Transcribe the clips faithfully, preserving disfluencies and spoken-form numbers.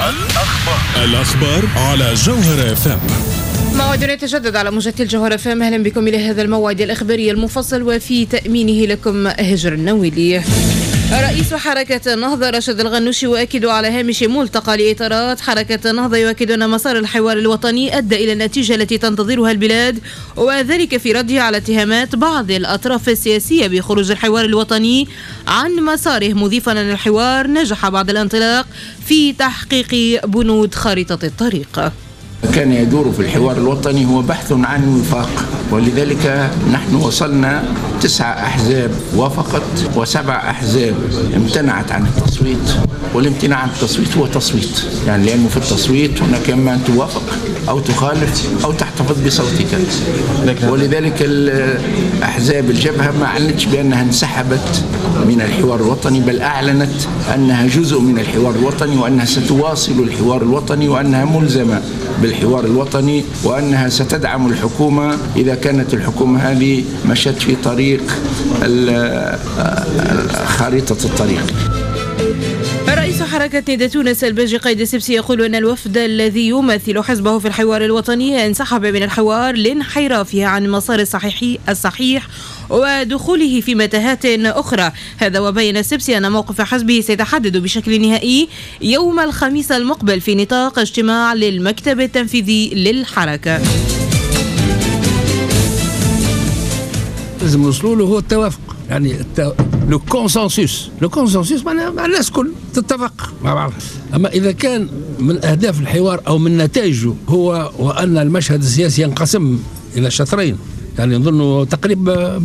الأخبار الأخبار على جوهر اف ام. موعدنا يتجدد على موجة الجوهر اف ام. اهلا بكم الى هذا الموعد الاخباري المفصل وفي تأمينه لكم هجر النويلي. رئيس حركة النهضة راشد الغنوشي يؤكد على هامش ملتقى لإطارات حركة النهضة يؤكد أن مسار الحوار الوطني أدى إلى النتيجة التي تنتظرها البلاد، وذلك في رده على اتهامات بعض الأطراف السياسية بخروج الحوار الوطني عن مساره، مضيفا أن الحوار نجح بعد الانطلاق في تحقيق بنود خارطة الطريق. كان يدور في الحوار الوطني هو بحث عن وفاق، ولذلك نحن وصلنا تسعة أحزاب وافقت وسبع أحزاب امتنعت عن التصويت، والامتناع عن التصويت هو تصويت، يعني لأنه في التصويت هناك إما أن توافق أو تخالف أو تحتفظ بصوتك، ولذلك الأحزاب الجبهة ما أعلنتش بأنها انسحبت من الحوار الوطني، بل أعلنت أنها جزء من الحوار الوطني وأنها ستواصل الحوار الوطني وأنها ملزمة بالحوار الوطني وأنها ستدعم الحكومة إذا كانت الحكومة هذه مشت في طريق خارطة الطريق. رئيس حركة ندى تونس الباجي قايد السبسي يقول أن الوفد الذي يمثل حزبه في الحوار الوطني انسحب من الحوار لانحرافه عن المسار الصحيح الصحيح ودخوله في متاهات أخرى. هذا وبين السبسي أن موقف حزبه سيتحدد بشكل نهائي يوم الخميس المقبل في نطاق اجتماع للمكتب التنفيذي للحركة. لازم نوصلوا له هو التوافق، يعني التو... لو كونسنسوس لو كونسنسوس معناها الناس كل تتفق مع بعض. اما اذا كان من اهداف الحوار او من نتائجه هو وان المشهد السياسي ينقسم الى شطرين، يعني نظن تقريب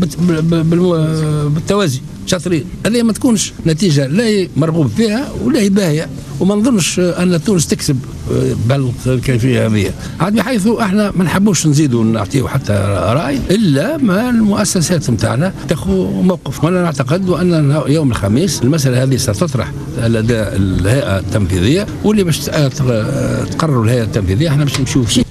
بالتوازي شطرين، هذه ما تكونش نتيجه لا مرغوب فيها ولا باهيه، وما نظنش ان تونس تكسب بالكيفيه هذه، عاد بحيث احنا ما نحبوش نزيدوا نعطيو حتى راي الا ما المؤسسات نتاعنا تاخذ موقف. وانا نعتقد ان يوم الخميس المساله هذه ستطرح لدى الهيئه التنفيذيه، واللي باش تقرر الهيئه التنفيذيه احنا باش نمشيو فيه.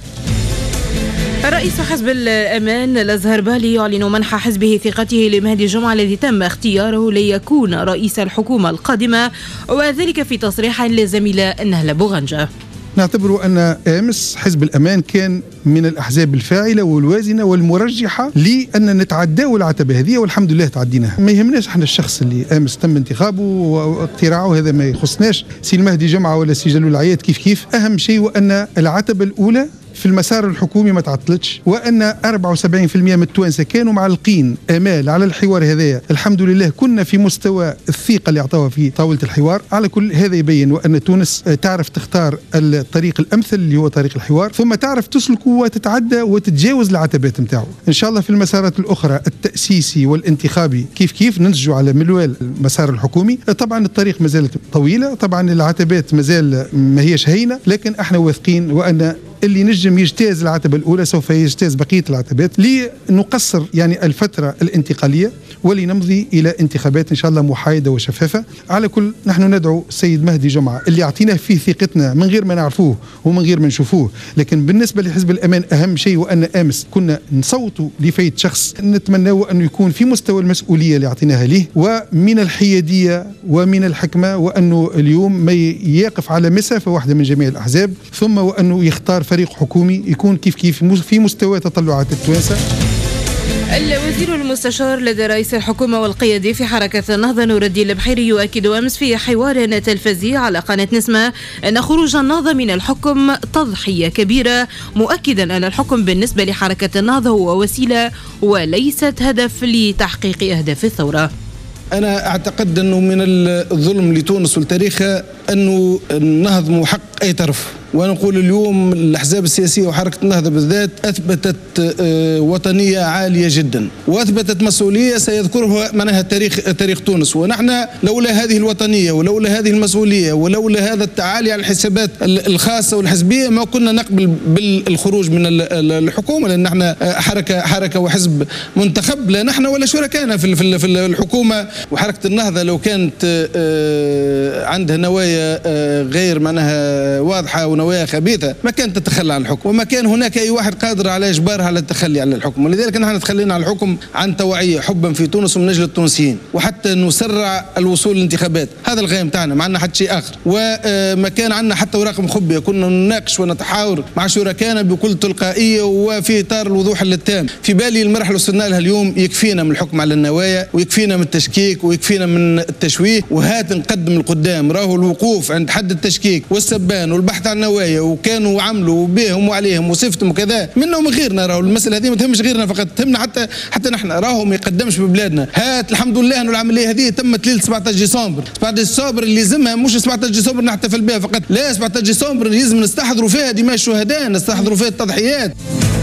رئيس حزب الأمان الأزهر بالي يعلن منح حزبه ثقته لمهدي جمعة الذي تم اختياره ليكون رئيس الحكومة القادمة، وذلك في تصريح للزميلة نهلة بوغنجة. نعتبر أن أمس حزب الأمان كان من الأحزاب الفاعلة والوازنة والمرجحة لأن نتعداو العتبة هذه، والحمد لله تعديناها. ما يهمناش احنا الشخص اللي أمس تم انتخابه واقتراعه، هذا ما يخصناش سي المهدي جمعة ولا سي جلول العياد كيف كيف. أهم شيء وأن العتبة الأولى في المسار الحكومي ما تعطلتش، وأن أربعة وسبعين بالمئة من التوانسة كانوا معلقين آمال على الحوار هذايا. الحمد لله كنا في مستوى الثقة اللي أعطوها في طاولة الحوار. على كل هذا يبين وأن تونس تعرف تختار الطريق الأمثل اللي هو طريق الحوار، ثم تعرف تسلك وتتعدى وتتجاوز العتبات نتاعو. إن شاء الله في المسارات الأخرى التأسيسي والانتخابي كيف كيف ننسجوا على منوال المسار الحكومي. طبعا الطريق ما زالت طويلة، طبعا العتبات ما زال ما هيش هينة، لكن احنا واثقين وأن اللي نجم يجتاز العتبة الأولى سوف يجتاز بقية العتبات لنقصر يعني الفترة الانتقالية ولنمضي إلى انتخابات إن شاء الله محايدة وشفافة. على كل نحن ندعو السيد مهدي جمعة اللي أعطيناه فيه ثقتنا من غير ما نعرفوه ومن غير ما نشوفوه، لكن بالنسبة لحزب الأمان أهم شيء وأن أمس كنا نصوتوا لفايت شخص نتمناه أنه يكون في مستوى المسؤولية اللي أعطيناها له ومن الحيادية ومن الحكمة، وأنه اليوم ما يقف على مسافة واحدة من جميع الأحزاب، ثم وأنه يختار فريق حكومي يكون كيف كيف في مستوى تطلعات التوانسة. الوزير المستشار لدى رئيس الحكومة والقيادي في حركة النهضة نور الدين البحيري يؤكد أمس في حوار تلفزي على قناة نسمة أن خروج النهضة من الحكم تضحية كبيرة، مؤكدا أن الحكم بالنسبة لحركة النهضة هو وسيلة وليست هدف لتحقيق أهداف الثورة. أنا أعتقد أنه من الظلم لتونس والتاريخ أنه نهضم حق أي طرف، وأنا نقول اليوم الأحزاب السياسية وحركة النهضة بالذات أثبتت وطنية عالية جدا وأثبتت مسؤولية سيذكرها معناها تاريخ تاريخ تونس. ونحن لولا هذه الوطنية ولولا هذه المسؤولية ولولا هذا التعالي على الحسابات الخاصة والحزبية ما كنا نقبل بالخروج من الحكومة، لأن نحن حركة حركة وحزب منتخب، لا نحن ولا شركائنا في في الحكومة. وحركة النهضة لو كانت عندها نوايا غير معناها واضحة نوايا خبيثة ما كانت تتخلى عن الحكم، وما كان هناك أي واحد قادر على إجبارها على التخلي عن الحكم. ولذلك نحن تخلينا عن الحكم عن توعية حبا في تونس ومن أجل التونسيين، وحتى نسرع الوصول للانتخابات. هذا الغاية متاعنا، ما عندنا حتى شيء آخر. وما كان عندنا حتى أوراق مخبية، كنا نناقش ونتحاور مع شركائنا بكل تلقائية وفي إطار الوضوح التام. في بالي المرحلة اللي وصلنا لها اليوم يكفينا من الحكم على النوايا، ويكفينا من التشكيك، ويكفينا من التشويه، وهات نقدم القدام. راهو الوقوف عند حد التشكيك والسبان والبحث عن النوايا وكانوا عملوا بهم وعليهم وصفتهم وكذا منهم غيرنا. راهو المسألة هذه ما تهمش غيرنا فقط، تهمنا حتى حتى نحن. راهو ما يقدمش ببلادنا. هات الحمد لله انه العملية هذه تمت ليلة سبعة عشر ديسمبر. سبعة عشر ديسمبر اللي يلزمها مش سبعة عشر ديسمبر نحتفل بها فقط، لا، سبعة عشر ديسمبر لازم نستحضروا فيها دماء الشهداء، نستحضروا فيها التضحيات.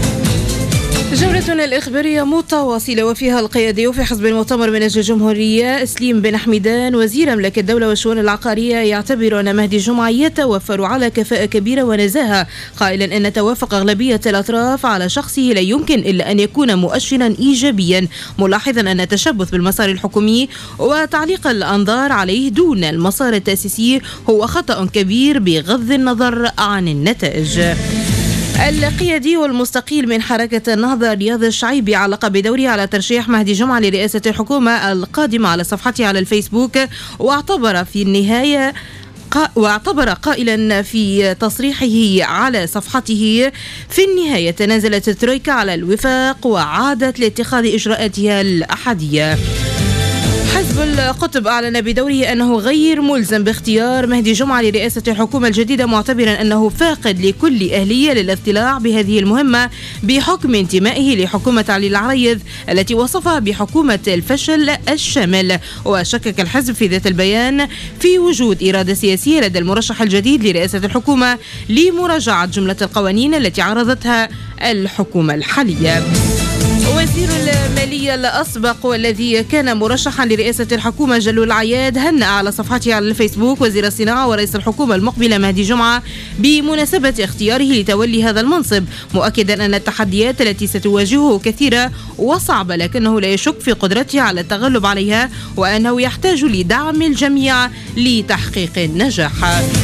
جولتنا الإخبارية متواصلة وفيها القيادي في حزب المؤتمر من أجل الجمهورية سليم بن حميدان وزير أملاك الدولة والشؤون العقارية يعتبر أن مهدي جمعة يتوفر على كفاءة كبيرة ونزاهة، قائلا أن توافق أغلبية الأطراف على شخصه لا يمكن إلا أن يكون مؤشرا إيجابيا، ملاحظا أن التشبث بالمسار الحكومي وتعليق الأنظار عليه دون المسار التأسيسي هو خطأ كبير بغض النظر عن النتائج. القيادي والمستقيل من حركة النهضة رياض الشعيبي علق بدوره على ترشيح مهدي جمعة لرئاسة الحكومة القادمة على صفحته على الفيسبوك، واعتبر في النهاية واعتبر قائلا في تصريحه على صفحته: في النهاية تنازلت الترويكا على الوفاق وعادت لاتخاذ إجراءاتها الأحادية. حزب القطب أعلن بدوره أنه غير ملزم باختيار مهدي جمعة لرئاسة الحكومة الجديدة، معتبرا أنه فاقد لكل أهلية للاطلاع بهذه المهمة بحكم انتمائه لحكومة علي العريض التي وصفها بحكومة الفشل الشامل. وشكك الحزب في ذات البيان في وجود إرادة سياسية لدى المرشح الجديد لرئاسة الحكومة لمراجعة جملة القوانين التي عرضتها الحكومة الحالية. وزير المالية الأسبق والذي كان مرشحا لرئاسة الحكومة جلول العياد هنأ على صفحته على الفيسبوك وزير الصناعة ورئيس الحكومة المقبلة مهدي جمعة بمناسبة اختياره لتولي هذا المنصب، مؤكدا أن التحديات التي ستواجهه كثيرة وصعبة، لكنه لا يشك في قدرته على التغلب عليها وأنه يحتاج لدعم الجميع لتحقيق النجاح.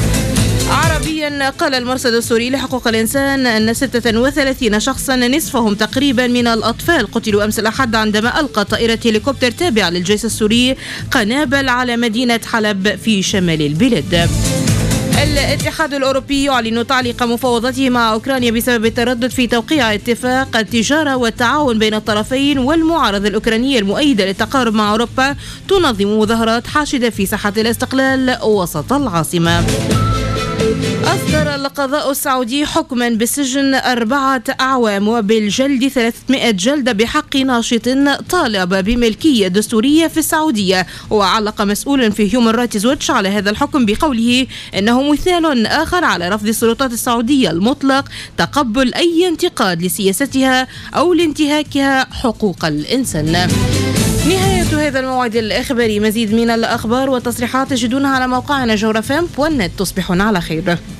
عربيا، قال المرصد السوري لحقوق الإنسان أن ستة وثلاثين شخصا نصفهم تقريبا من الأطفال قتلوا أمس الأحد عندما ألقى طائرة هليكوبتر تابعة للجيش السوري قنابل على مدينة حلب في شمال البلاد. الاتحاد الأوروبي يعلن تعليق مفاوضاته مع أوكرانيا بسبب التردد في توقيع اتفاق التجارة والتعاون بين الطرفين، والمعارضة الأوكرانية المؤيدة للتقارب مع أوروبا تنظم مظاهرات حاشدة في ساحة الاستقلال وسط العاصمة. أصدر القضاء السعودي حكما بالسجن أربعة أعوام وبالجلد ثلاثمائة جلدة بحق ناشط طالب بملكية دستورية في السعودية. وعلق مسؤول في هيومن رايتس ووتش على هذا الحكم بقوله إنه مثال آخر على رفض السلطات السعودية المطلق تقبل أي انتقاد لسياستها أو لانتهاكها حقوق الإنسان. نهاية هذا الموعد الإخباري. مزيد من الأخبار والتصريحات تجدونها على موقعنا جوهر إف إم دوت نت. تصبحون على خير.